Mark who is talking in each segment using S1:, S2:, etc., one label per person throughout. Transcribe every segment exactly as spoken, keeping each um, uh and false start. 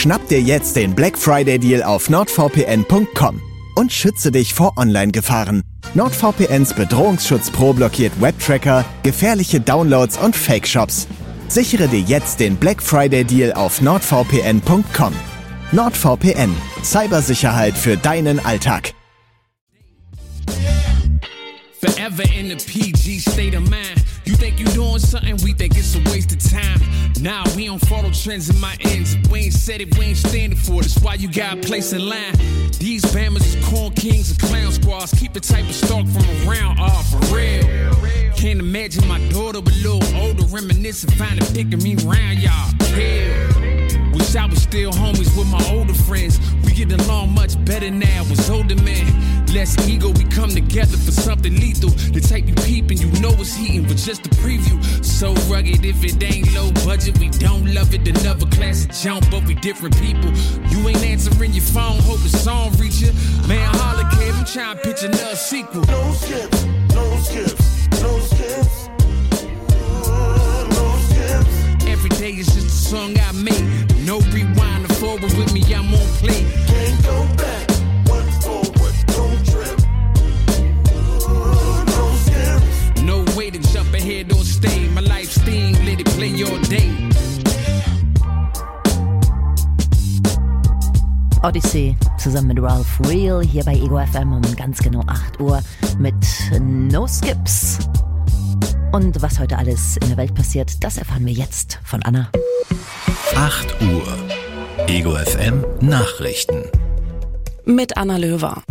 S1: Schnapp dir jetzt den Black Friday Deal auf nord v p n punkt com und schütze dich vor Online-Gefahren. NordVPNs Bedrohungsschutz Pro blockiert Webtracker, gefährliche Downloads und Fake-Shops. Sichere dir jetzt den Black Friday Deal auf nord v p n punkt com. NordVPN. Cybersicherheit für deinen Alltag.
S2: Forever in the P G state of mind. You think you doing something, we think it's a waste of time. Nah, we don't follow trends in my ends. If we ain't said it, we ain't standing for it. That's why you got a place in line. These Bammers is corn kings and clown squads. Keep the type of stalk from around, ah, for real. Can't imagine my daughter a little older, reminiscing, finding picking me round, y'all. Hell, wish I was still homies with my older friends. We get along much better now as older men. Less ego, we come together for something lethal. The type you peeping, you know it's heating, but just a preview. So rugged, if it ain't low budget, we don't love it. Another class of jump, but we different people. You ain't answering your phone, hope the song reach you. Man, holla, kid, I'm trying to pitch another sequel.
S3: No skips, no skips, no skips. No skips.
S2: Every day is just a song I make. No rewind or forward with me, I'm on play.
S3: Can't go back. What's forward, don't trip. No skips.
S2: No way to jump ahead or stay. My life's theme, let it play all day.
S4: Odyssey zusammen mit Ralph Real hier bei Ego F M um ganz genau acht Uhr mit No Skips. Und was heute alles in der Welt passiert, das erfahren wir jetzt von Anna.
S5: acht Uhr. Ego F M Nachrichten.
S6: Mit Anna Löwer.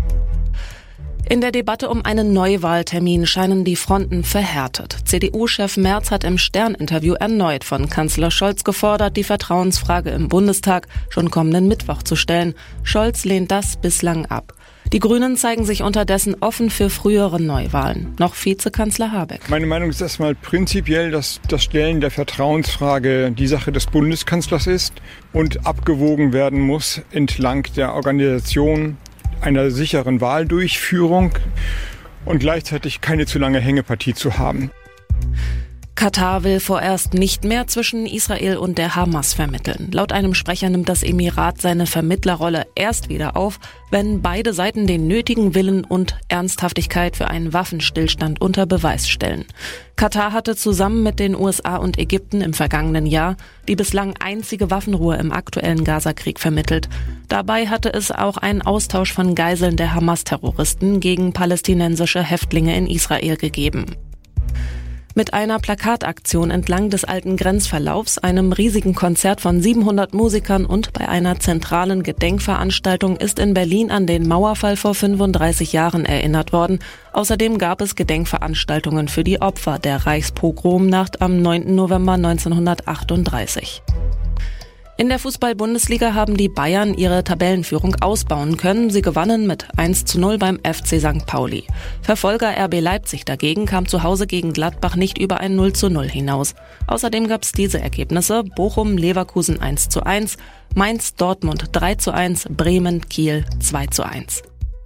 S6: In der Debatte um einen Neuwahltermin scheinen die Fronten verhärtet. C D U-Chef Merz hat im Stern-Interview erneut von Kanzler Scholz gefordert, die Vertrauensfrage im Bundestag schon kommenden Mittwoch zu stellen. Scholz lehnt das bislang ab. Die Grünen zeigen sich unterdessen offen für frühere Neuwahlen. Noch Vizekanzler Habeck.
S7: Meine Meinung ist erstmal prinzipiell, dass das Stellen der Vertrauensfrage die Sache des Bundeskanzlers ist und abgewogen werden muss entlang der Organisation einer sicheren Wahldurchführung und gleichzeitig keine zu lange Hängepartie zu haben.
S6: Katar will vorerst nicht mehr zwischen Israel und der Hamas vermitteln. Laut einem Sprecher nimmt das Emirat seine Vermittlerrolle erst wieder auf, wenn beide Seiten den nötigen Willen und Ernsthaftigkeit für einen Waffenstillstand unter Beweis stellen. Katar hatte zusammen mit den U S A und Ägypten im vergangenen Jahr die bislang einzige Waffenruhe im aktuellen Gazakrieg vermittelt. Dabei hatte es auch einen Austausch von Geiseln der Hamas-Terroristen gegen palästinensische Häftlinge in Israel gegeben. Mit einer Plakataktion entlang des alten Grenzverlaufs, einem riesigen Konzert von siebenhundert Musikern und bei einer zentralen Gedenkveranstaltung ist in Berlin an den Mauerfall vor fünfunddreißig Jahren erinnert worden. Außerdem gab es Gedenkveranstaltungen für die Opfer der Reichspogromnacht am neunten November neunzehnhundertachtunddreißig. In der Fußball-Bundesliga haben die Bayern ihre Tabellenführung ausbauen können. Sie gewannen mit eins zu null beim F C Sankt Pauli. Verfolger R B Leipzig dagegen kam zu Hause gegen Gladbach nicht über ein null zu null hinaus. Außerdem gab es diese Ergebnisse: Bochum, Leverkusen eins zu eins, Mainz, Dortmund drei zu eins, Bremen, Kiel zwei zu eins.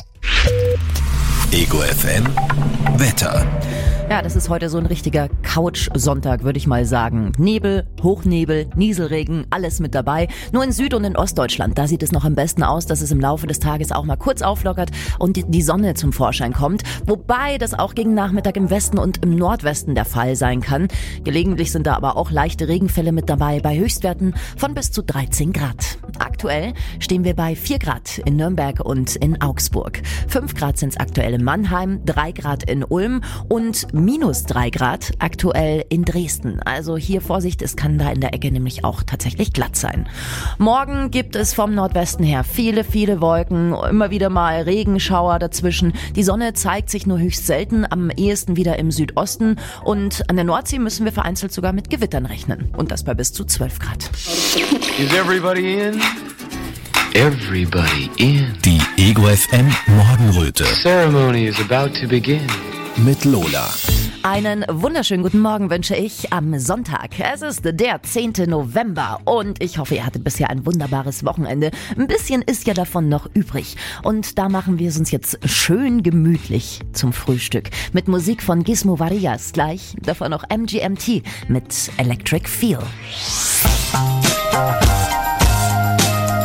S5: Ego F M Wetter.
S4: Ja, das ist heute so ein richtiger Couch-Sonntag, würde ich mal sagen. Nebel, Hochnebel, Nieselregen, alles mit dabei. Nur in Süd- und in Ostdeutschland, da sieht es noch am besten aus, dass es im Laufe des Tages auch mal kurz auflockert und die Sonne zum Vorschein kommt. Wobei das auch gegen Nachmittag im Westen und im Nordwesten der Fall sein kann. Gelegentlich sind da aber auch leichte Regenfälle mit dabei, bei Höchstwerten von bis zu dreizehn Grad. Aktuell stehen wir bei vier Grad in Nürnberg und in Augsburg. fünf Grad sind es aktuell in Mannheim, drei Grad in Ulm und minus drei Grad aktuell in Dresden. Also hier Vorsicht, es kann da in der Ecke nämlich auch tatsächlich glatt sein. Morgen gibt es vom Nordwesten her viele, viele Wolken, immer wieder mal Regenschauer dazwischen. Die Sonne zeigt sich nur höchst selten, am ehesten wieder im Südosten. Und an der Nordsee müssen wir vereinzelt sogar mit Gewittern rechnen. Und das bei bis zu zwölf Grad.
S8: Is everybody in? Everybody in.
S5: Die Ego F M Morgenröte.
S8: Ceremony is about to begin.
S5: Mit Lola.
S4: Einen wunderschönen guten Morgen wünsche ich am Sonntag. Es ist der zehnten November und ich hoffe, ihr hattet bisher ein wunderbares Wochenende. Ein bisschen ist ja davon noch übrig. Und da machen wir es uns jetzt schön gemütlich zum Frühstück. Mit Musik von Gizmo Varias. Gleich davon noch M G M T mit Electric Feel.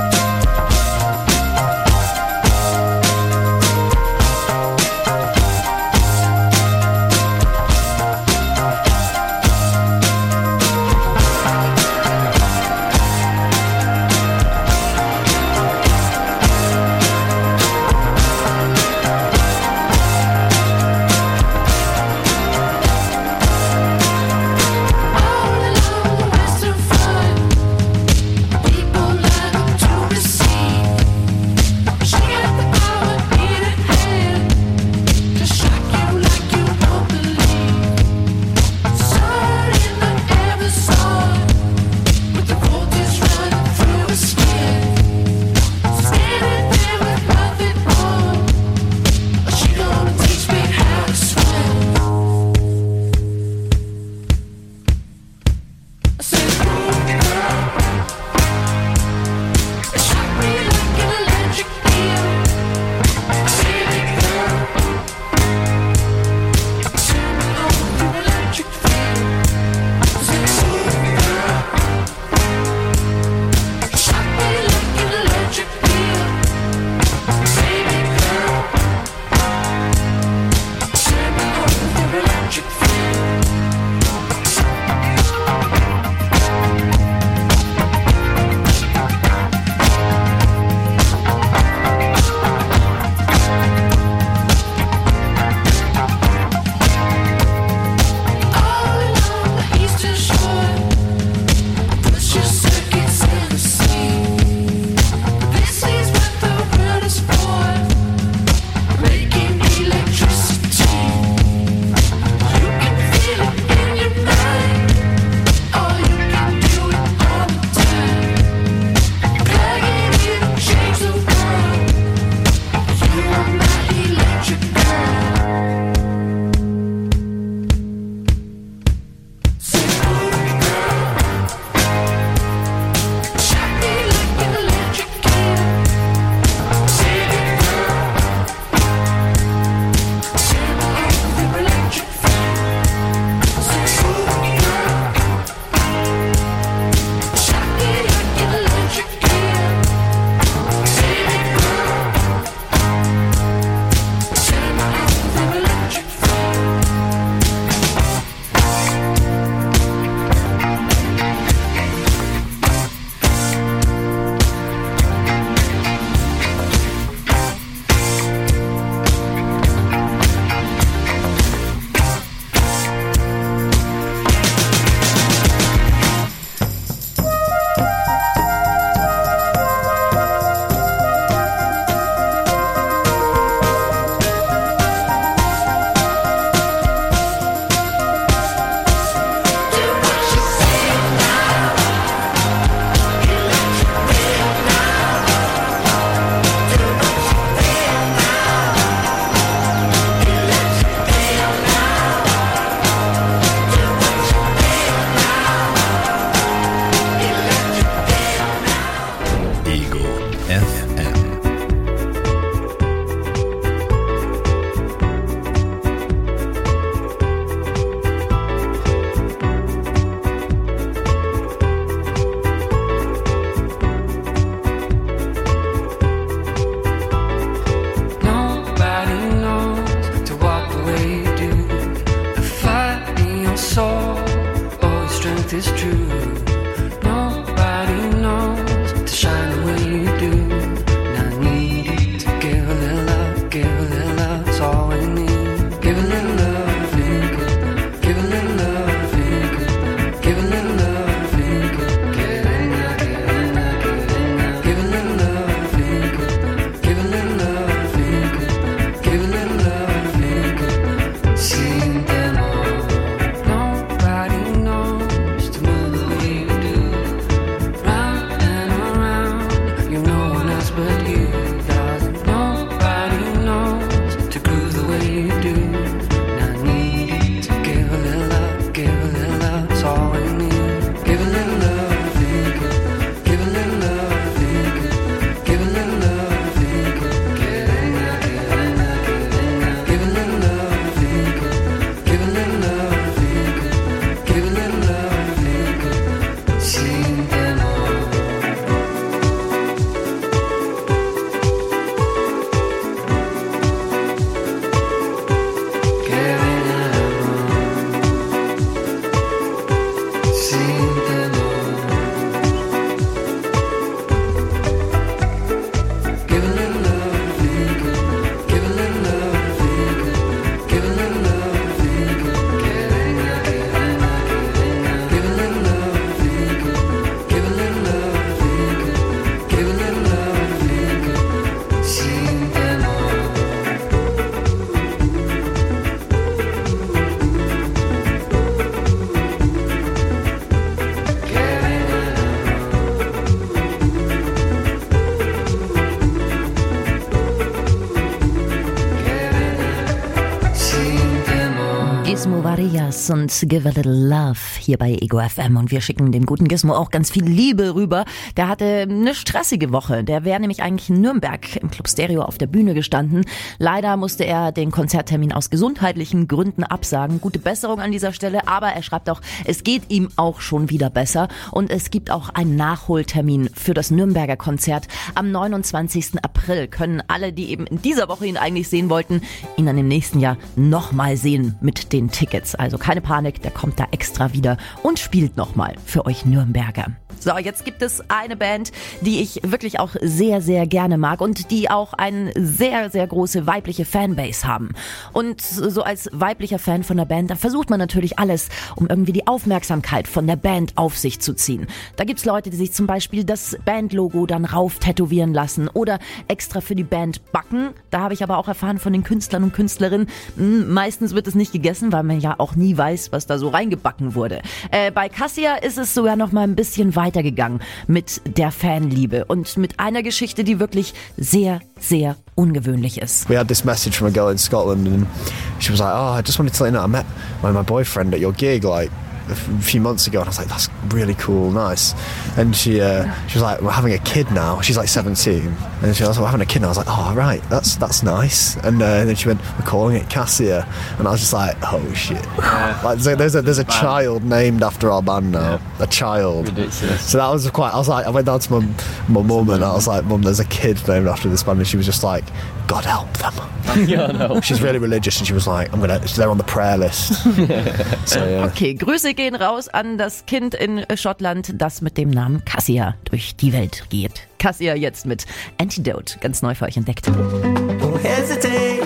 S4: Marías und Give a Little Love hier bei Ego F M und wir schicken dem guten Gizmo auch ganz viel Liebe rüber. Der hatte eine stressige Woche. Der wäre nämlich eigentlich in Nürnberg im Club Stereo auf der Bühne gestanden. Leider musste er den Konzerttermin aus gesundheitlichen Gründen absagen. Gute Besserung an dieser Stelle, aber er schreibt auch, es geht ihm auch schon wieder besser und es gibt auch einen Nachholtermin für das Nürnberger Konzert. Am neunundzwanzigsten April können alle, die eben in dieser Woche ihn eigentlich sehen wollten, ihn dann im nächsten Jahr nochmal sehen mit den Tickets. Also keine Panik, der kommt da extra wieder und spielt nochmal für euch Nürnberger. So, jetzt gibt es eine Band, die ich wirklich auch sehr, sehr gerne mag und die auch eine sehr, sehr große weibliche Fanbase haben. Und so als weiblicher Fan von der Band, da versucht man natürlich alles, um irgendwie die Aufmerksamkeit von der Band auf sich zu ziehen. Da gibt's Leute, die sich zum Beispiel das Bandlogo dann rauf tätowieren lassen oder extra für die Band backen. Da habe ich aber auch erfahren von den Künstlern und Künstlerinnen, meistens wird es nicht gegessen, weil man ja auch nie weiß, was da so reingebacken wurde. Äh, bei Cassia ist es sogar noch mal ein bisschen weiter gegangen mit der Fanliebe und mit einer Geschichte, die wirklich sehr, sehr ungewöhnlich ist.
S9: We had this message from a girl in Scotland and she was like, oh, I just wanted to let you know I met my, my boyfriend at your gig like a few months ago, and I was like, that's really cool, nice. And she uh, she was like, we're having a kid now. She's like seventeen, and she was like, we're having a kid now. I was like, oh right, that's that's nice. And, uh, and then she went, we're calling it Cassia, and I was just like, oh shit. Yeah. Like so there's a there's a child named after our band now, yeah. A child. Ridiculous. So that was quite. I was like, I went down to my my mum and I was like, Mum, there's a kid named after this band, and she was just like, God help them.
S10: Yeah, no.
S9: She's really religious, and she was like, I'm gonna. They're on the prayer list. So, yeah.
S4: Okay, Grüße gehen raus an das Kind in Schottland, das mit dem Namen Cassia durch die Welt geht. Cassia jetzt mit Antidote, ganz neu für euch entdeckt.
S11: Don't hesitate,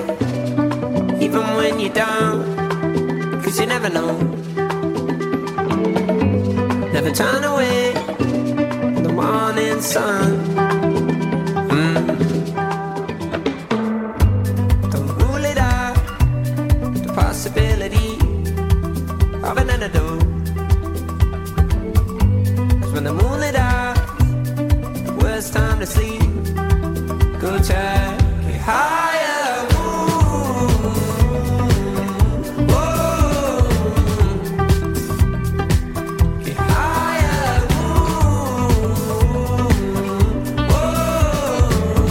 S11: even when you're down, 'cause you never know. Never turn away from the morning sun. Mm. Don't rule it out, the possibility of an antidote. When the moon lit out, the worst time to sleep. Go check it higher. Ooh, whoa. Get higher. Ooh, whoa.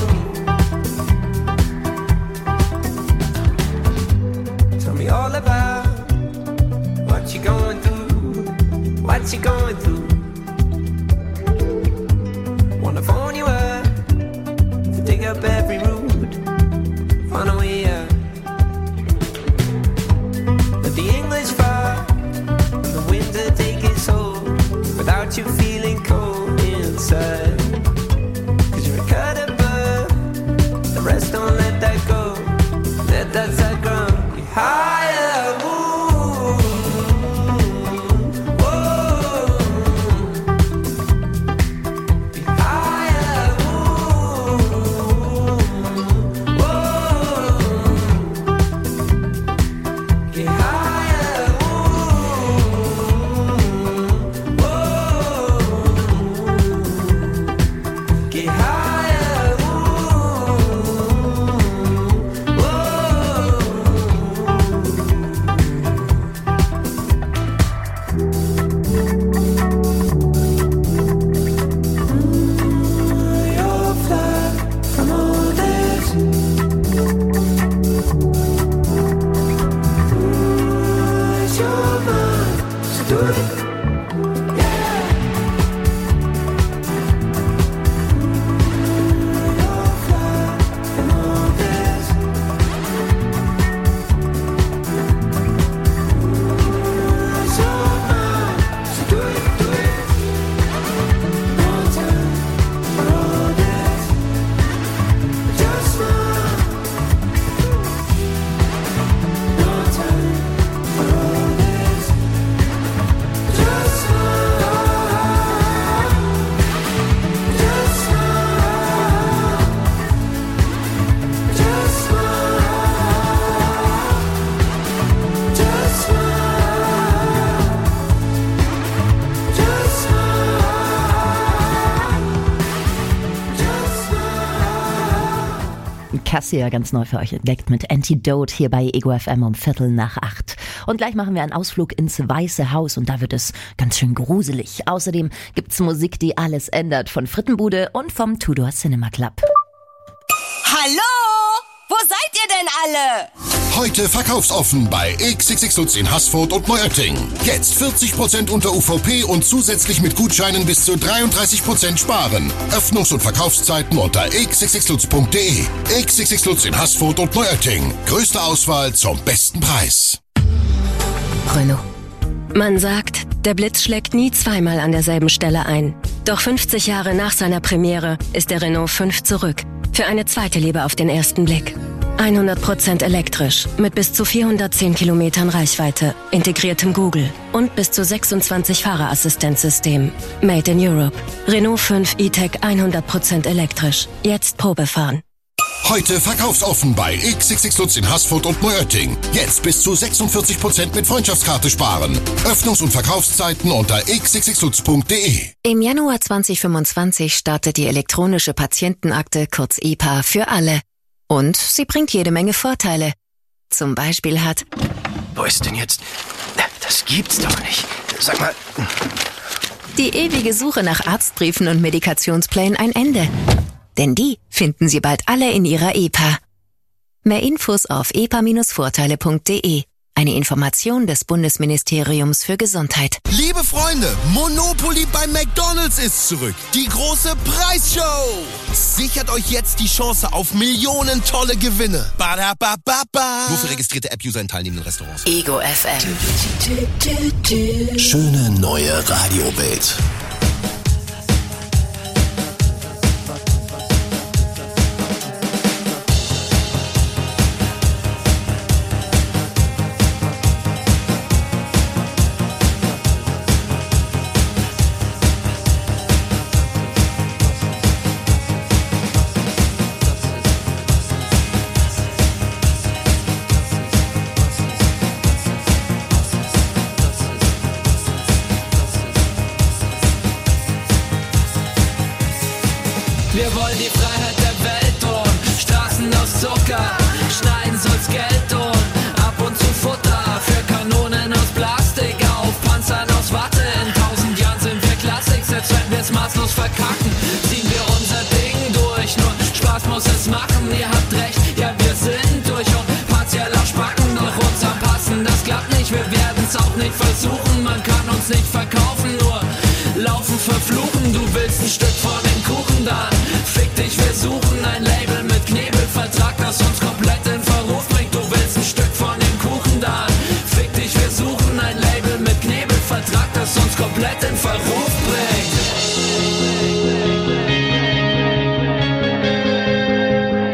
S11: Tell me all about what you're going through. What you're going through. Wanna phone you up to dig up every route, find a way out. Let the English fall, the winter take its hold, without you feeling cold inside. 'Cause you're a cut above, the rest don't let that go. Let that side grow. You're higher, ooh, whoa.
S4: Cassia ganz neu für euch entdeckt mit Antidote hier bei Ego F M um Viertel nach acht. Und gleich machen wir einen Ausflug ins Weiße Haus und da wird es ganz schön gruselig. Außerdem gibt's Musik, die alles ändert, von Frittenbude und vom Tudor Cinema Club.
S10: Hallo? Wo seid ihr denn alle?
S12: Heute verkaufsoffen bei X X X Lutz in Haßfurt und Neuötting. Jetzt vierzig Prozent unter U V P und zusätzlich mit Gutscheinen bis zu dreiunddreißig Prozent sparen. Öffnungs- und Verkaufszeiten unter x x x lutz punkt d e. X X X Lutz in Haßfurt und Neuötting. Größte Auswahl zum besten Preis.
S13: Renault. Man sagt, der Blitz schlägt nie zweimal an derselben Stelle ein. Doch fünfzig Jahre nach seiner Premiere ist der Renault fünf zurück. Für eine zweite Liebe auf den ersten Blick. hundert Prozent elektrisch, mit bis zu vierhundertzehn Kilometern Reichweite, integriertem Google und bis zu sechsundzwanzig Fahrerassistenzsystemen. Made in Europe. Renault fünf E-Tech hundert Prozent elektrisch. Jetzt Probefahren.
S12: Heute verkaufsoffen bei X X X Lutz in Haßfurt und Neuötting. Jetzt bis zu sechsundvierzig Prozent mit Freundschaftskarte sparen. Öffnungs- und Verkaufszeiten unter x x x lutz punkt d e.
S13: Im Januar zwanzig fünfundzwanzig startet die elektronische Patientenakte, kurz E P A, für alle. Und sie bringt jede Menge Vorteile. Zum Beispiel hat...
S14: Wo ist denn jetzt... Das gibt's doch nicht. Sag mal...
S13: Die ewige Suche nach Arztbriefen und Medikationsplänen ein Ende. Denn die finden Sie bald alle in Ihrer E P A. Mehr Infos auf e p a Bindestrich vorteile punkt d e. Eine Information des Bundesministeriums für Gesundheit.
S15: Liebe Freunde, Monopoly bei McDonald's ist zurück. Die große Preisshow. Sichert euch jetzt die Chance auf Millionen tolle Gewinne. Ba-da-ba-ba-ba. Nur für registrierte App-User in teilnehmenden Restaurants.
S13: Ego F M.
S5: Schöne neue Radiowelt.
S2: Wir wollen die Freiheit der Welt und Straßen aus Zucker. Schneiden soll's Geld und ab und zu Futter für Kanonen aus Plastik auf Panzern aus Watte. In tausend Jahren sind wir Klassik, selbst wenn wir's maßlos verkacken, ziehen wir unser Ding durch. Nur Spaß muss es machen, ihr habt recht, ja wir sind durch und partiell auch Spacken. Doch uns anpassen, das klappt nicht, wir werden's auch nicht versuchen. Man kann uns nicht verkaufen, nur laufen, verfluchen. Du willst ein Stück von dem Kuchen, dann fick dich, wir suchen ein Label mit Knebelvertrag, das uns komplett in Verruf bringt. Du willst ein Stück von dem Kuchen, dann fick dich, wir suchen ein Label mit Knebelvertrag, das uns komplett in Verruf bringt.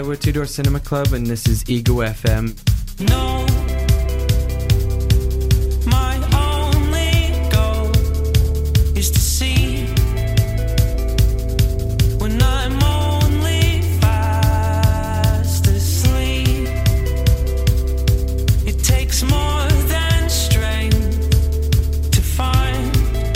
S16: we're Two Door Cinema Club and this is Ego F M.
S11: No, my only goal is to see when I'm only fast asleep. It takes more than strength to find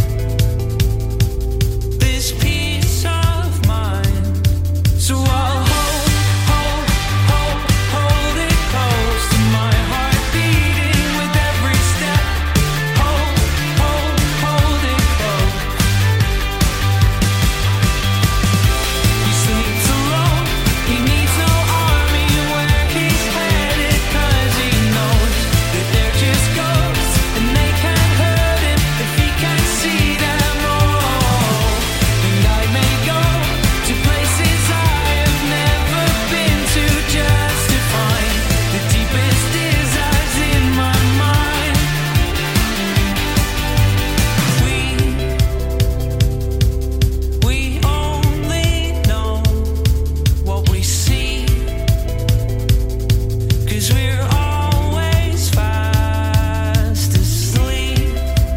S11: this peace of mind. So I'll hold, hold, hold, hold it close to my heart beating with every step. Hold, hold, hold it close. He sleeps alone, he needs no army where he's headed, 'cause he knows that they're just ghosts and they can't hurt him if he can't see them all. And I may go to places I have never been to just to find the deepest desires in my mind. We, we only know what we see, 'cause we're always fast asleep.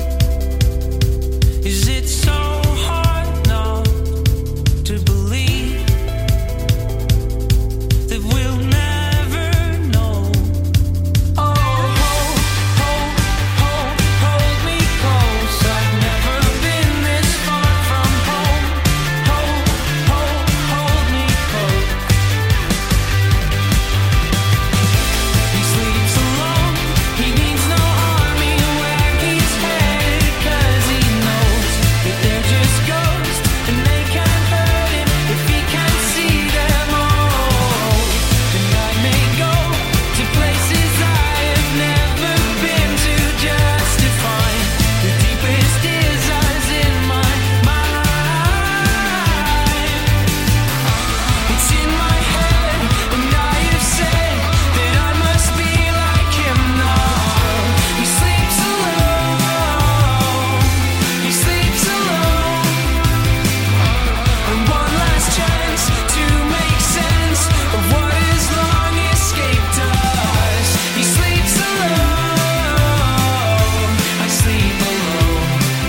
S11: Is it so hard not to believe that we'll never know? Oh, hold, hold, hold, hold me close. I've never been this far from home. Hold, hold, hold me close. He sleeps alone, he needs no army where he's headed, 'cause he knows that they're just ghosts and they can't hurt him if he can't see them all. And I may go to places I have never been to just to find the deepest desires in my mind. It's in my head, and I have said that I must be like him now. He sleeps alone, he sleeps alone. And one last chance to make sense of what has long escaped us. He sleeps alone, I sleep alone.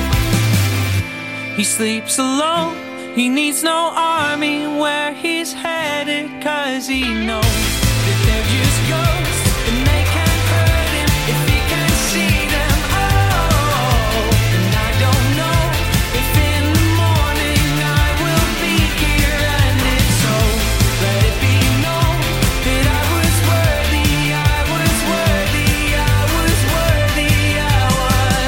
S11: He sleeps alone, he needs no army where he's headed, 'cause he knows that they're just ghosts and they can't hurt him if he can't see them all. And I don't know if in the morning I will be here, and if so, let it be known that I was worthy, I was worthy, I was worthy, I was.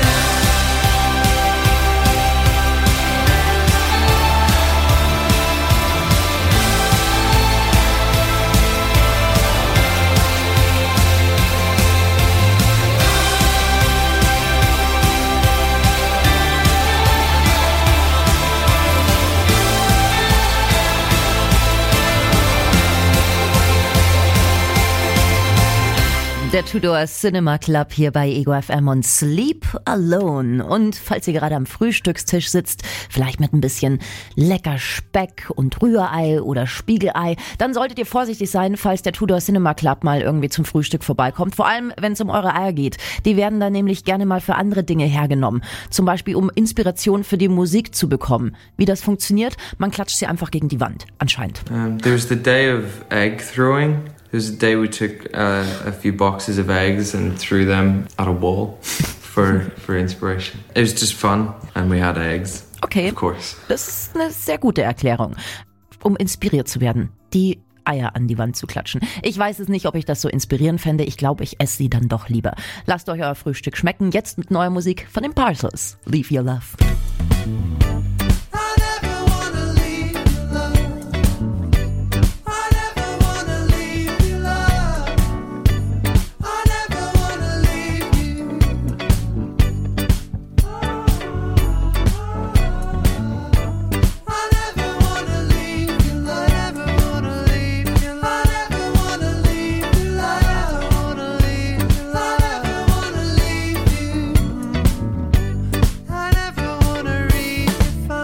S4: Der Two Door Cinema Club hier bei Ego F M und Sleep Alone. Und falls ihr gerade am Frühstückstisch sitzt, vielleicht mit ein bisschen lecker Speck und Rührei oder Spiegelei, dann solltet ihr vorsichtig sein, falls der Two Door Cinema Club mal irgendwie zum Frühstück vorbeikommt. Vor allem, wenn es um eure Eier geht. Die werden dann nämlich gerne mal für andere Dinge hergenommen. Zum Beispiel, um Inspiration für die Musik zu bekommen. Wie das funktioniert? Man klatscht sie einfach gegen die Wand, anscheinend.
S16: Um, there was the day of egg throwing. There was a day we took uh, a few boxes of eggs and threw them at a wall for for inspiration. It was just fun and we had eggs.
S4: Okay,
S16: of course.
S4: Das ist eine sehr gute Erklärung, um inspiriert zu werden, die Eier an die Wand zu klatschen. Ich weiß es nicht, ob ich das so inspirierend fände. Ich glaube, ich esse sie dann doch lieber. Lasst euch euer Frühstück schmecken. Jetzt mit neuer Musik von den Parcels. Leave Your Love.
S11: I never wanna read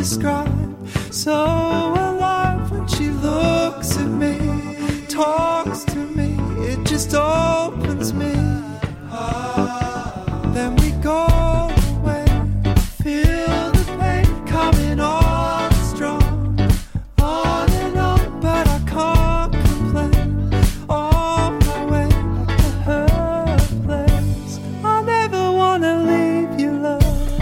S11: describe. So alive when she looks at me, talks to me, it just opens me. Then we go away, feel the pain coming on strong, on and on, but I can't complain. On my way back to her place, I never wanna leave you, love.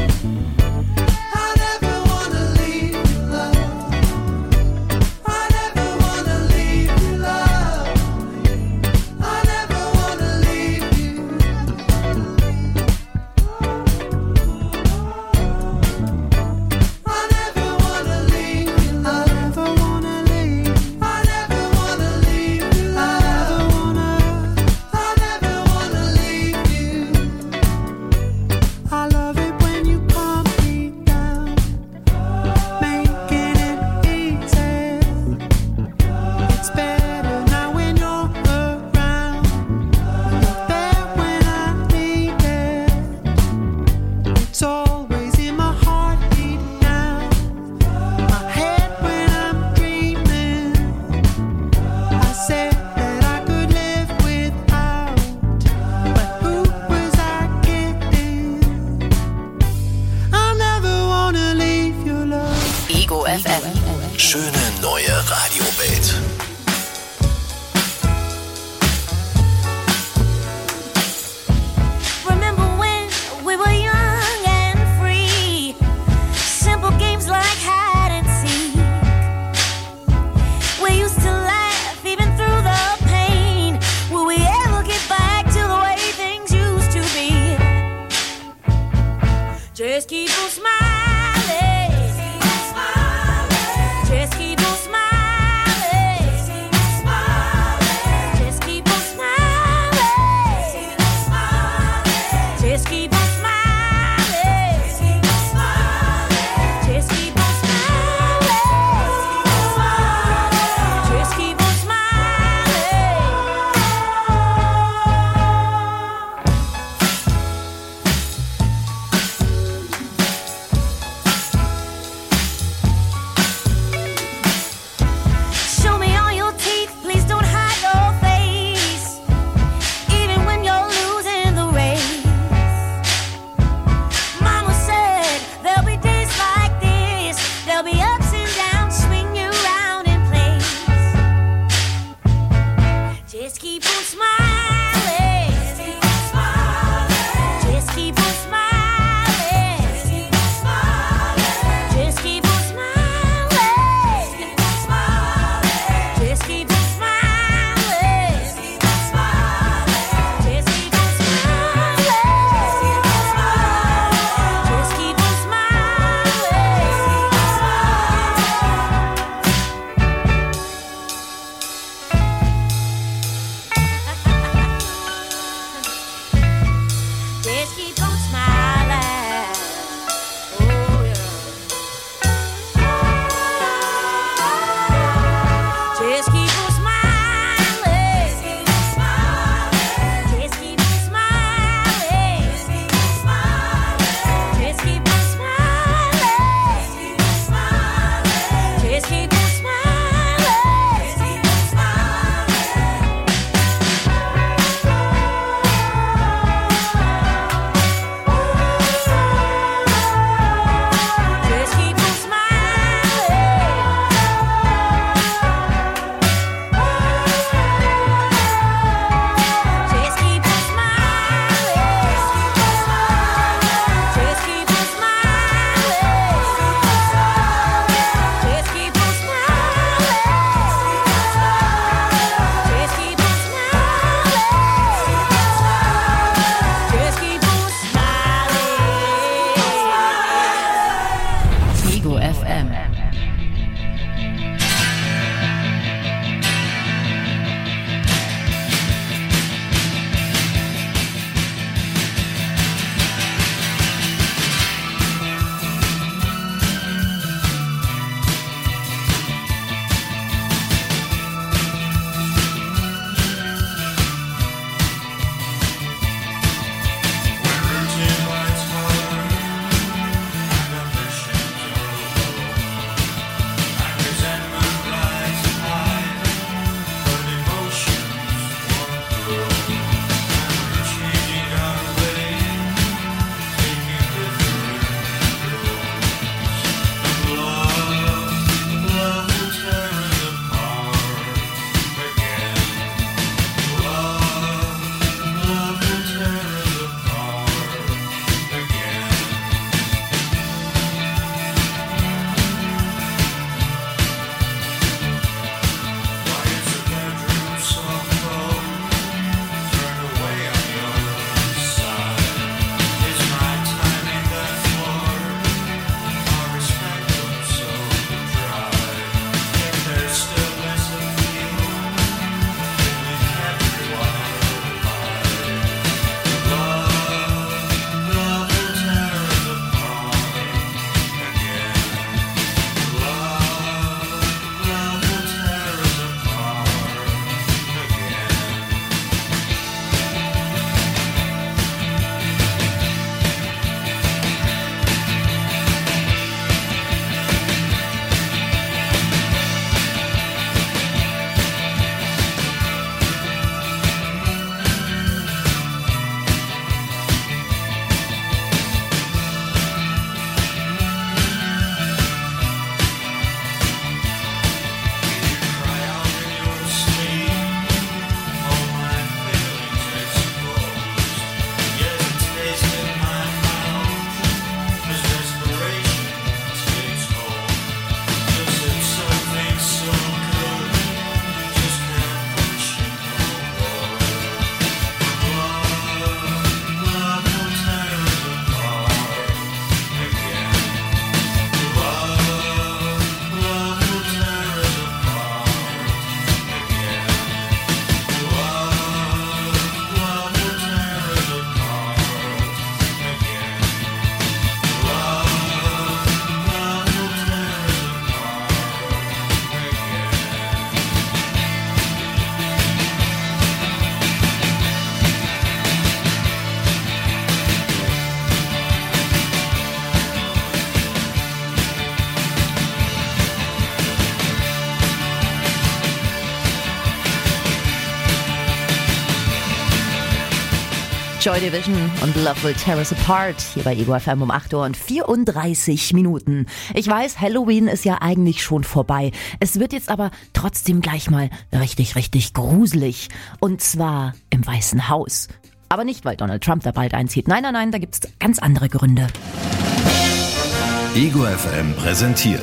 S11: I never wanna leave you, love. I never wanna leave you, love. I never wanna leave you. I never wanna leave you, love. I never wanna leave. I never wanna leave you, love. I never wanna leave you. I love it when you calm me down, making it easy. It's better now when you're around. You're there when I need it. It's always in my heartbeat now, my head when I'm dreaming. I said that I could live without, but who was I kidding? I never wanna leave your love.
S4: Ego F M.
S5: Schöne neue Radiowelt.
S17: Remember when we were young and free? Simple games like hide and seek. We used to laugh even through the pain. Will we ever get back to the way things used to be? Just keep on smiling. Just keep on smiling. Just keep on smiling. Just keep on smiling. Just keep on smiling. Just keep on smiling.
S4: Joy Division und Love Will Tear Us Apart hier bei Ego F M um acht Uhr und vierunddreißig Minuten. Ich weiß, Halloween ist ja eigentlich schon vorbei. Es wird jetzt aber trotzdem gleich mal richtig, richtig gruselig. Und zwar im Weißen Haus. Aber nicht, weil Donald Trump da bald einzieht. Nein, nein, nein, da gibt's ganz andere Gründe.
S5: Ego F M präsentiert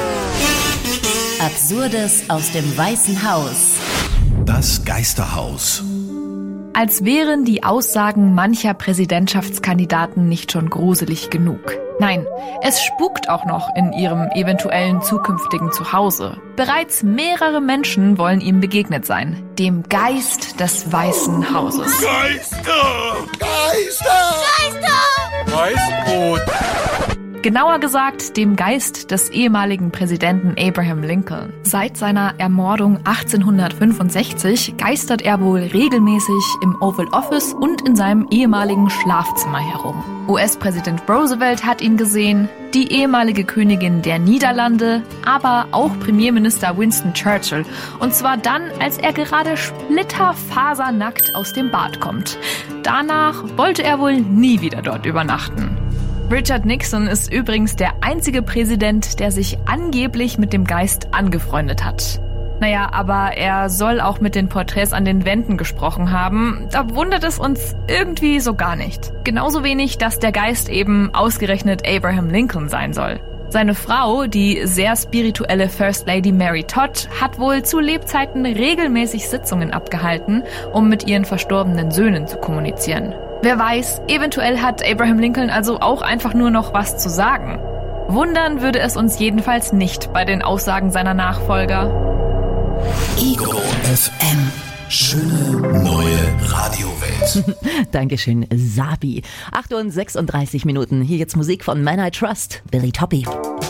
S18: Absurdes aus dem Weißen Haus.
S5: Das Geisterhaus.
S19: Als wären die Aussagen mancher Präsidentschaftskandidaten nicht schon gruselig genug. Nein, es spukt auch noch in ihrem eventuellen zukünftigen Zuhause. Bereits mehrere Menschen wollen ihm begegnet sein. Dem Geist des Weißen Hauses.
S3: Geister! Geister!
S10: Geister!
S3: Weißbrot!
S19: Genauer gesagt, dem Geist des ehemaligen Präsidenten Abraham Lincoln. Seit seiner Ermordung achtzehnhundertfünfundsechzig geistert er wohl regelmäßig im Oval Office und in seinem ehemaligen Schlafzimmer herum. U S-Präsident Roosevelt hat ihn gesehen, die ehemalige Königin der Niederlande, aber auch Premierminister Winston Churchill. Und zwar dann, als er gerade splitterfasernackt aus dem Bad kommt. Danach wollte er wohl nie wieder dort übernachten. Richard Nixon ist übrigens der einzige Präsident, der sich angeblich mit dem Geist angefreundet hat. Naja, aber er soll auch mit den Porträts an den Wänden gesprochen haben. Da wundert es uns irgendwie so gar nicht. Genauso wenig, dass der Geist eben ausgerechnet Abraham Lincoln sein soll. Seine Frau, die sehr spirituelle First Lady Mary Todd, hat wohl zu Lebzeiten regelmäßig Sitzungen abgehalten, um mit ihren verstorbenen Söhnen zu kommunizieren. Wer weiß, eventuell hat Abraham Lincoln also auch einfach nur noch was zu sagen. Wundern würde es uns jedenfalls nicht bei den Aussagen seiner Nachfolger.
S5: Ego F M. Schöne neue Radiowelt.
S4: Dankeschön, Sabi. acht Uhr und sechsunddreißig Minuten. Hier jetzt Musik von Man I Trust, Billy Toppy.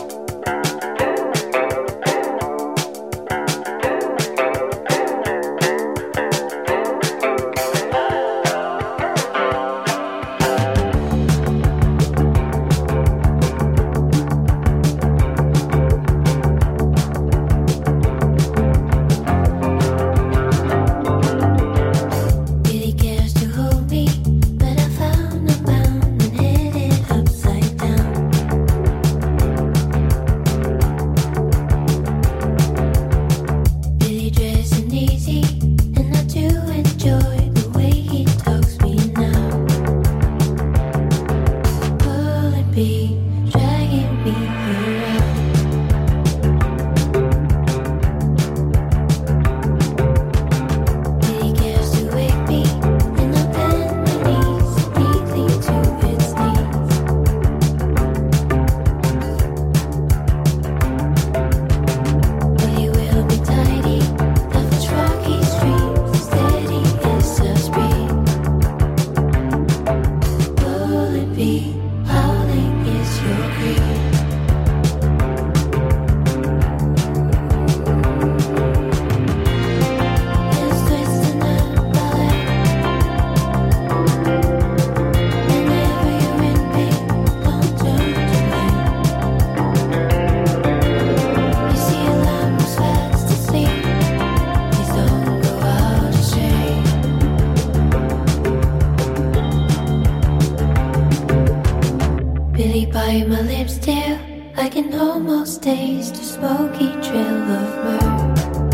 S20: by my lips still, I can almost taste the smoky trail of myrrh.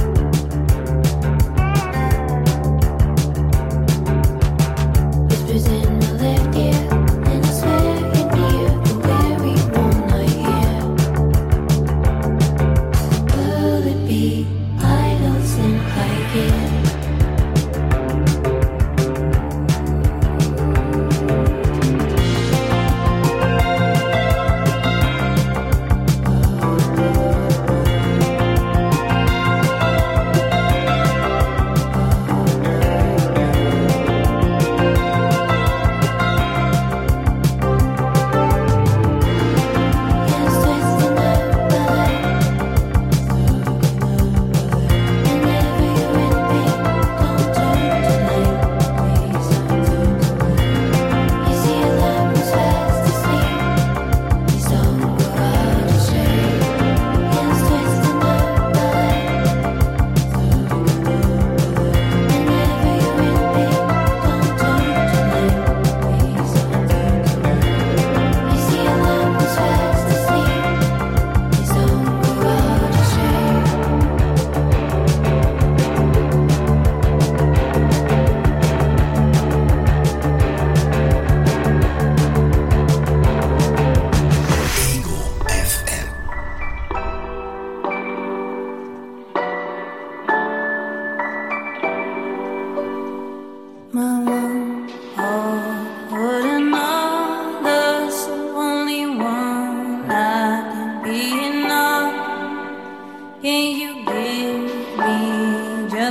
S20: Whispers in my left ear, and I swear I can hear the very one I hear. Will it be idols in high gear?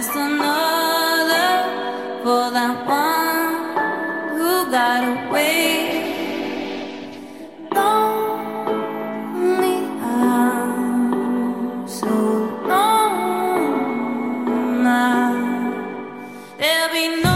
S17: just another for that one who got away. Lonely, I'm so lonely now. There'll be no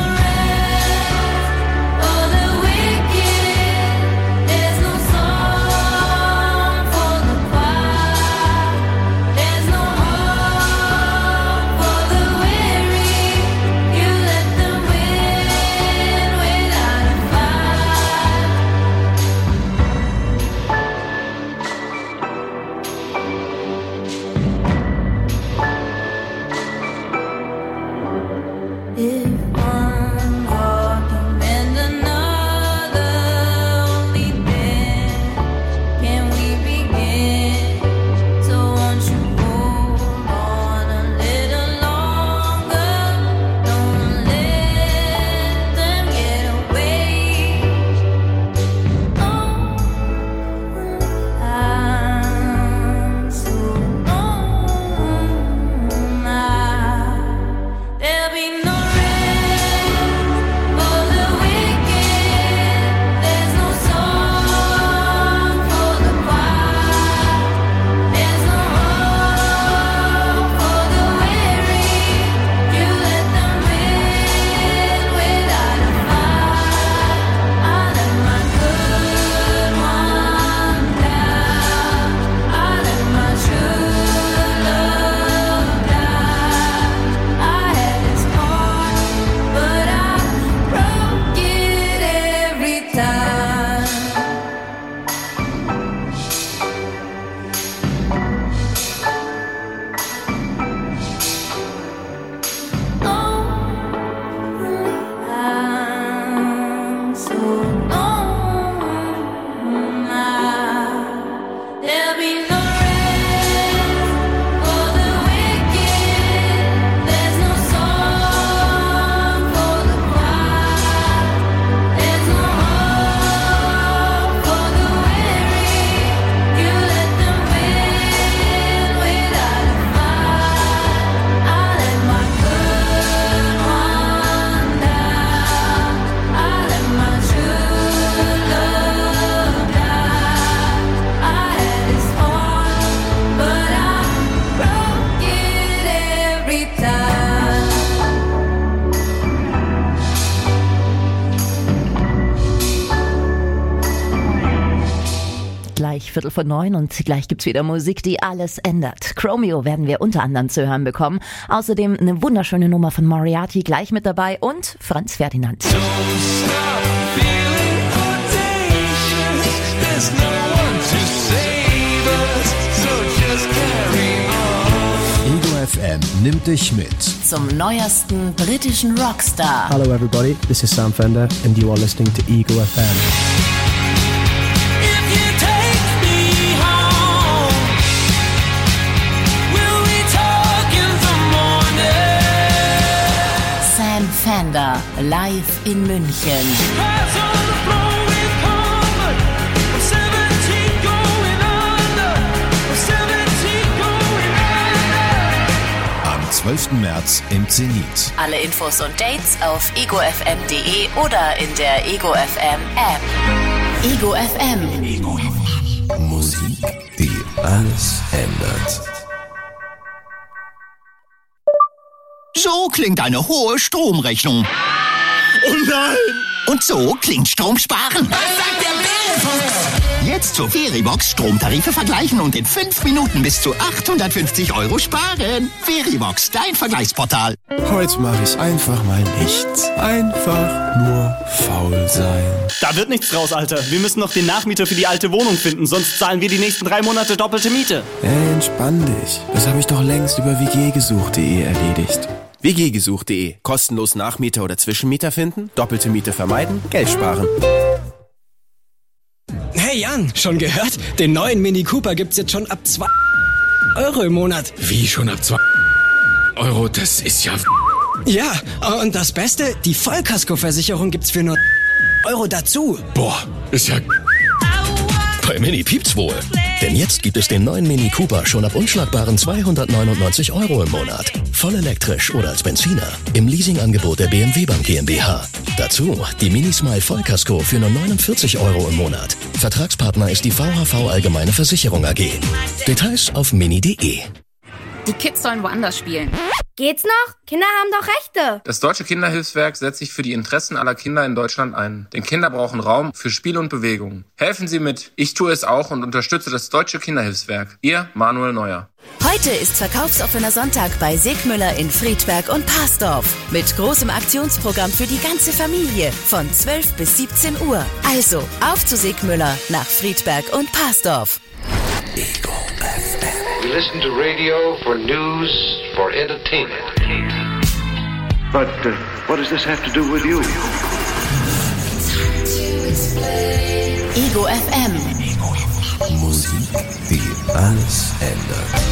S4: Viertel vor neun und gleich gibt's wieder Musik, die alles ändert. Chromeo werden wir unter anderem zu hören bekommen. Außerdem eine wunderschöne Nummer von Moriarty gleich mit dabei und Franz Ferdinand.
S5: Ego F M nimmt dich mit
S18: zum neuesten britischen Rockstar.
S21: Hello everybody, this is Sam Fender and you are listening to Ego F M.
S18: Fender live in München.
S5: Am zwölften März im Zenit.
S18: Alle Infos und Dates auf ego f m punkt d e oder in der Ego F M App. Ego F M.
S5: Ego F M. Musik, die alles ändert.
S22: So klingt eine hohe Stromrechnung.
S15: Oh nein!
S22: Und so klingt Stromsparen.
S15: Was sagt der Bärenfuchs?
S22: Jetzt zur Verivox Stromtarife vergleichen und in fünf Minuten bis zu achthundertfünfzig Euro sparen. Verivox, dein Vergleichsportal.
S23: Heute mache ich einfach mal nichts. Einfach nur faul sein.
S24: Da wird nichts draus, Alter. Wir müssen noch den Nachmieter für die alte Wohnung finden, sonst zahlen wir die nächsten drei Monate doppelte Miete.
S23: Ey, entspann dich. Das habe ich doch längst über w g gesucht punkt d e erledigt. w g gesucht punkt d e. Kostenlos Nachmieter oder Zwischenmieter finden, doppelte Miete vermeiden, Geld sparen.
S25: Hey Jan, schon gehört? Den neuen Mini Cooper gibt's jetzt schon ab zwei Euro im Monat.
S26: Wie schon ab zwei Euro? Das ist ja...
S25: Ja, und das Beste, die Vollkaskoversicherung gibt's für nur Euro dazu.
S26: Boah, ist ja...
S27: Bei Mini piept's wohl. Denn jetzt gibt es den neuen Mini Cooper schon ab unschlagbaren zweihundertneunundneunzig Euro im Monat. voll elektrisch oder als Benziner im Leasingangebot der B M W Bank GmbH. Dazu die Minismile Vollkasko für nur neunundvierzig Euro im Monat. Vertragspartner ist die V H V Allgemeine Versicherung A G. Details auf mini punkt de.
S1: Die Kids sollen woanders spielen.
S6: Geht's noch? Kinder haben doch Rechte.
S7: Das Deutsche Kinderhilfswerk setzt sich für die Interessen aller Kinder in Deutschland ein. Denn Kinder brauchen Raum für Spiel und Bewegung. Helfen Sie mit. Ich tue es auch und unterstütze das Deutsche Kinderhilfswerk. Ihr Manuel Neuer.
S18: Heute ist verkaufsoffener Sonntag bei Segmüller in Friedberg und Parsdorf. Mit großem Aktionsprogramm für die ganze Familie von zwölf bis siebzehn Uhr. Also auf zu Segmüller nach Friedberg und Parsdorf.
S5: Ego F M.
S8: We listen to radio for news, for entertainment.
S9: But uh, what does this have to do with you?
S18: Ego F M.
S5: Musik, die alles ändert.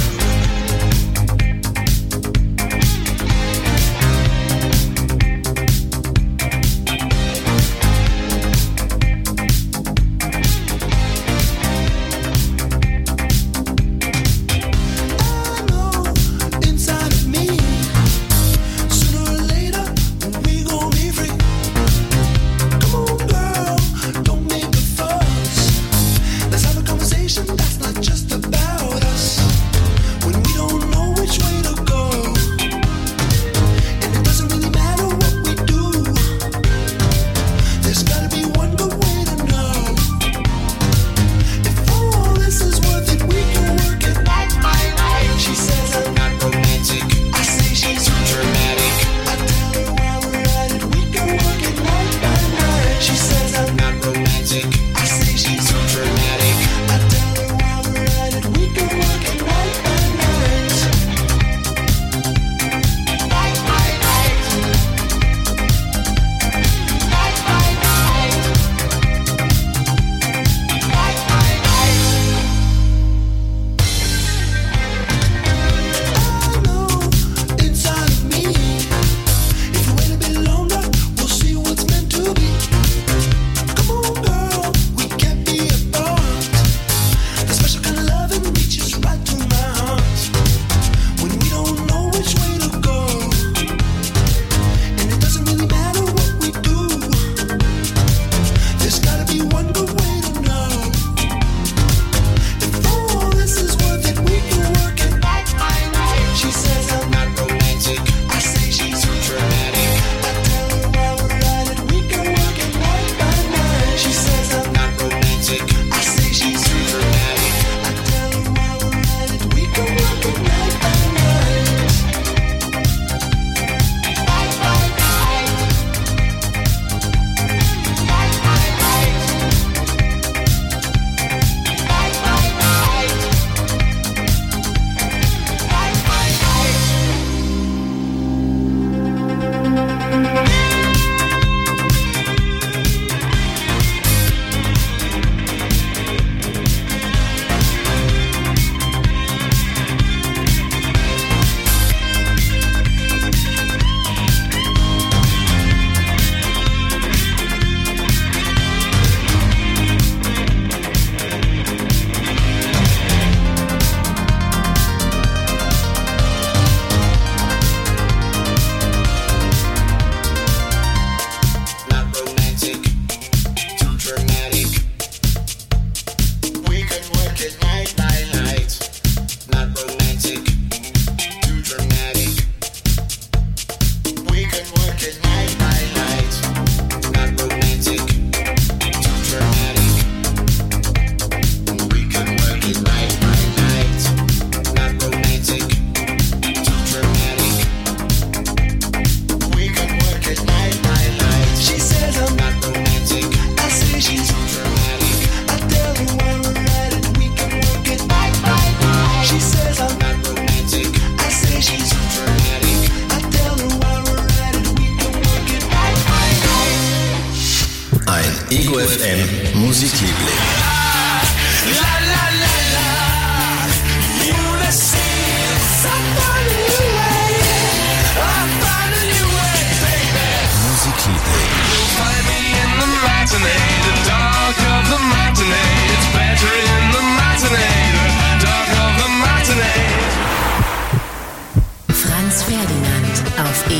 S5: Ego F M Musikliebling.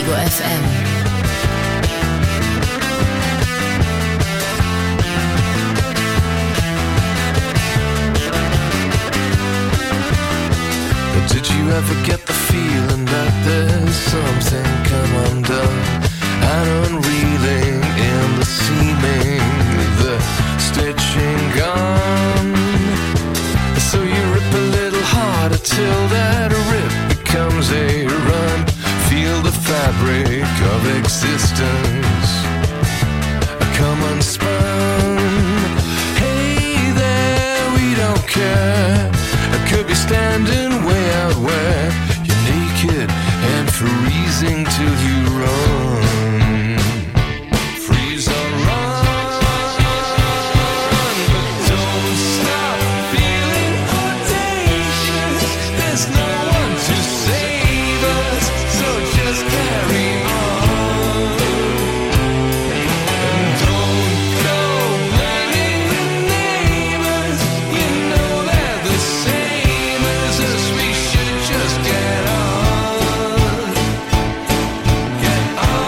S18: Ego F M.
S3: Did you ever get the feeling that there's something come undone and unreeling in the seaming, the stitching gone? So you rip a little harder till that rip becomes a run. Feel the fabric of existence come unspun. Hey there, we don't care. I could be standing way out where you're naked and freezing till you run. Freeze or run, but don't stop feeling audacious. There's no one to save us, so just carry on. And don't go blaming the neighbors. You know they're the same as us. We should just get on. Get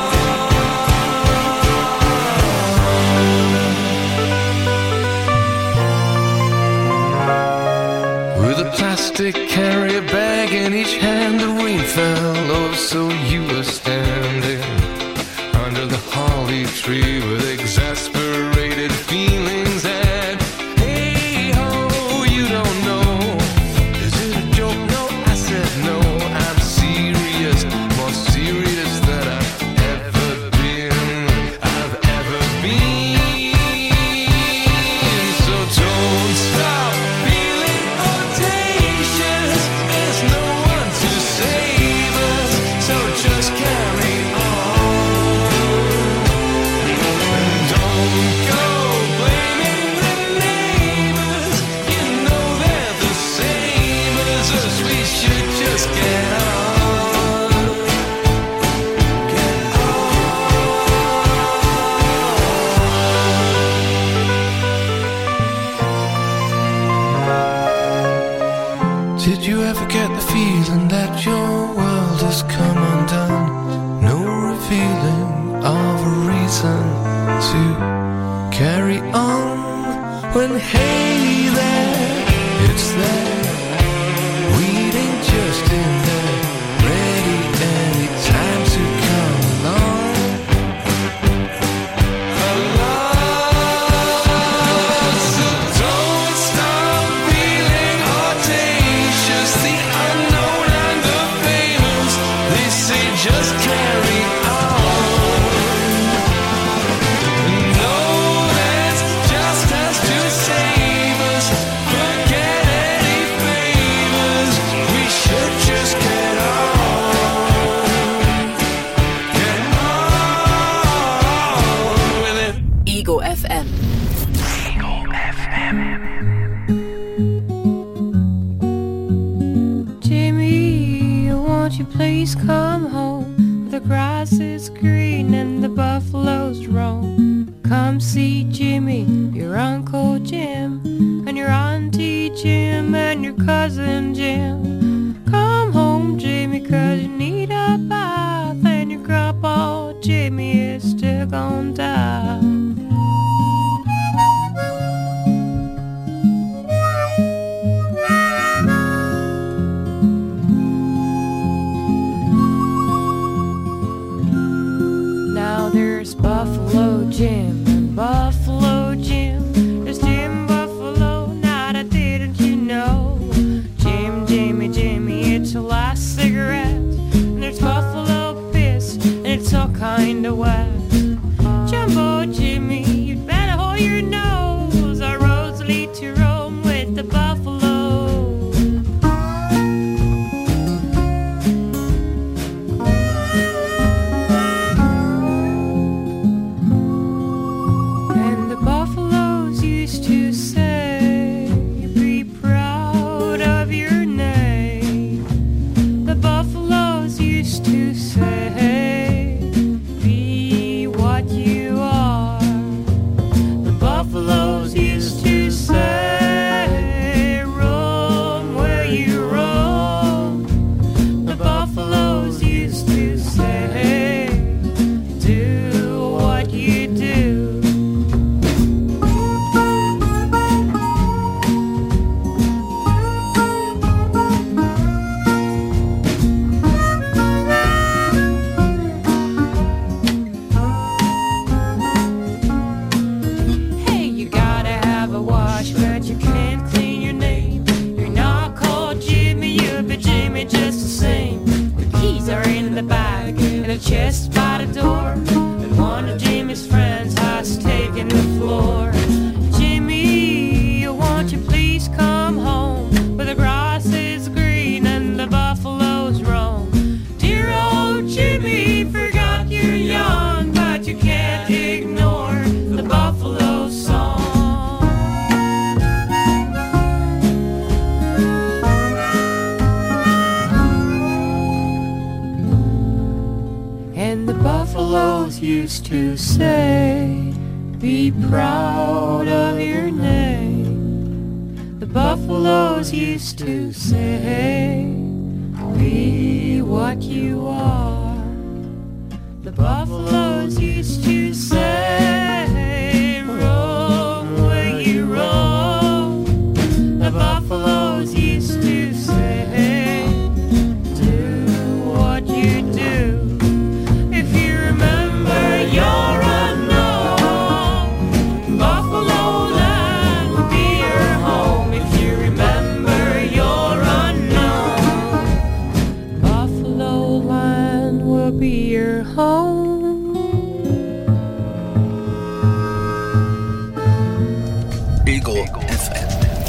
S3: on. With a plastic carrier bag in each hand, the rain fell. Oh, so you were standing under the holly tree with exasperated feelings. And hey ho, you don't know. Is it a joke? No, I said no. I'm serious, more serious than I've ever been. I've ever been. So don't stop feeling audacious. There's no one to save us, so just carry on. And don't go blaming the neighbors. You know they're the same as us. We should just get on. Get on. Did you ever get the feeling that your world has come undone? No revealing of a reason to carry on. When hey there, it's there, waiting just in there, ready any time to come along. Along. So don't stop feeling audacious. The unknown and the famous, they say just carry on. No, that's just us to save us. Forget any favors. We should just get on. Get on with it.
S18: Ego F M.
S2: Jimmy, won't you please come home? The grass is green and the buffaloes roam. Come see Jimmy, your Uncle Jim, and your Auntie Jim, and your cousin Jim. Come home, Jimmy, 'cause you need a bath, and your grandpa Jimmy is still gonna die. Now there's Buffalo Jim and Buffalo Jim. There's Jim Buffalo, now that didn't you know? Jim, Jimmy, Jimmy, it's your last cigarette. And there's Buffalo Piss, and it's all kinda wet. Jumbo Jimmy, you'd better hold your nose. Our roads lead to Rome with the buffalo. And the buffaloes used to say, be proud of your name. The buffaloes used to say, be used to say, be proud of your name. The buffaloes used to say, be what you are. The buffaloes used to say, roam where you roam. The buffaloes used to say, do what you do. If you remember your unknown, Buffalo Land will be your home. If you remember your unknown, Buffalo Land will be your home.
S27: Ego F M.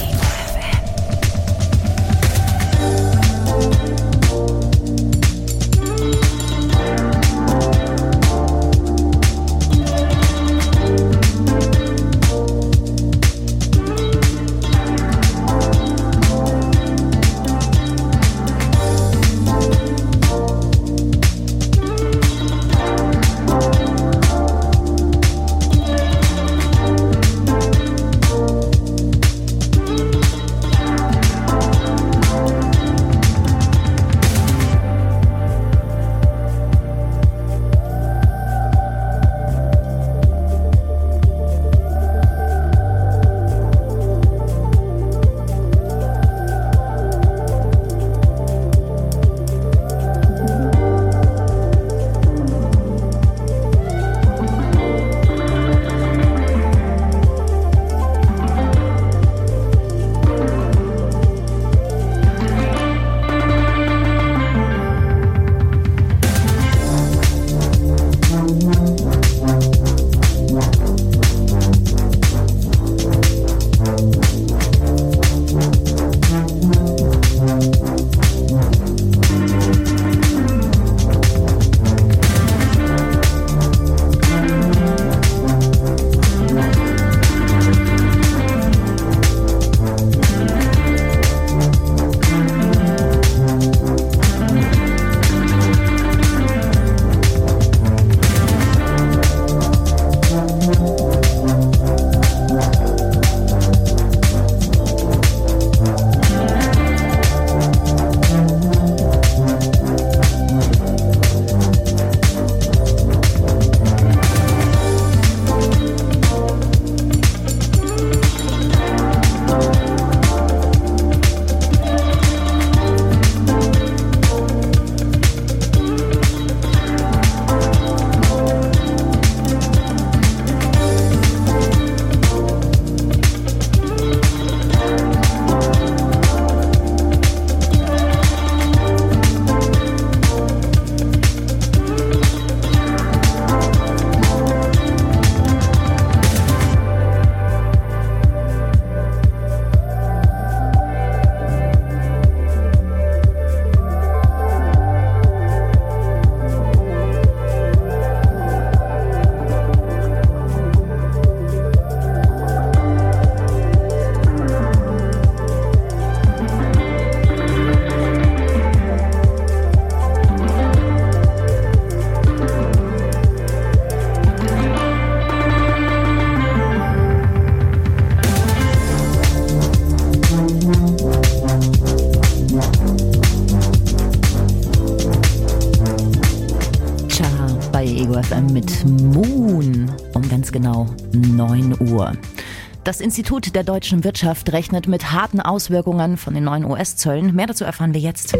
S4: Mit Moon um ganz genau neun Uhr. Das Institut der deutschen Wirtschaft rechnet mit harten Auswirkungen von den neuen U S-Zöllen. Mehr dazu erfahren wir jetzt.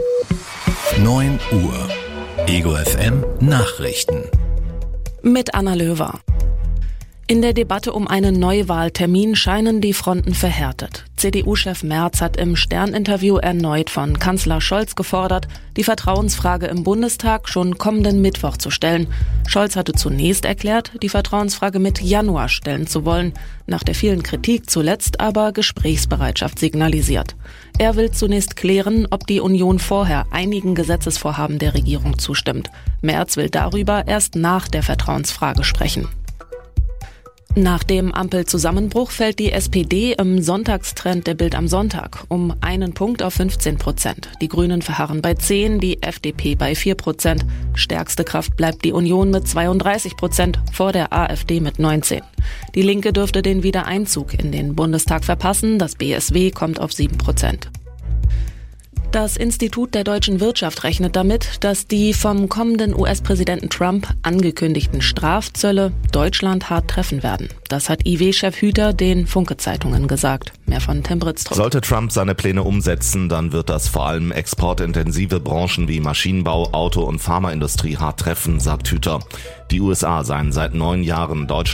S5: neun Uhr. Ego F M Nachrichten.
S10: Mit Anna Löwer. In der Debatte um einen Neuwahltermin scheinen die Fronten verhärtet. C D U-Chef Merz hat im Stern-Interview erneut von Kanzler Scholz gefordert, die Vertrauensfrage im Bundestag schon kommenden Mittwoch zu stellen. Scholz hatte zunächst erklärt, die Vertrauensfrage mit Januar stellen zu wollen, nach der vielen Kritik zuletzt aber Gesprächsbereitschaft signalisiert. Er will zunächst klären, ob die Union vorher einigen Gesetzesvorhaben der Regierung zustimmt. Merz will darüber erst nach der Vertrauensfrage sprechen. Nach dem Ampelzusammenbruch fällt die S P D im Sonntagstrend der Bild am Sonntag um einen Punkt auf fünfzehn Prozent. Die Grünen verharren bei zehn, die F D P bei vier Prozent. Stärkste Kraft bleibt die Union mit zweiunddreißig Prozent, vor der AfD mit neunzehn. Die Linke dürfte den Wiedereinzug in den Bundestag verpassen, das B S W kommt auf sieben Prozent. Das Institut der deutschen Wirtschaft rechnet damit, dass die vom kommenden U S-Präsidenten Trump angekündigten Strafzölle Deutschland hart treffen werden. Das hat I W-Chef Hüter den Funke-Zeitungen gesagt. Mehr von Tim Britztrup.
S11: Sollte Trump seine Pläne umsetzen, dann wird das vor allem exportintensive Branchen wie Maschinenbau, Auto- und Pharmaindustrie hart treffen, sagt Hüter. Die U S A seien seit neun Jahren Deutschland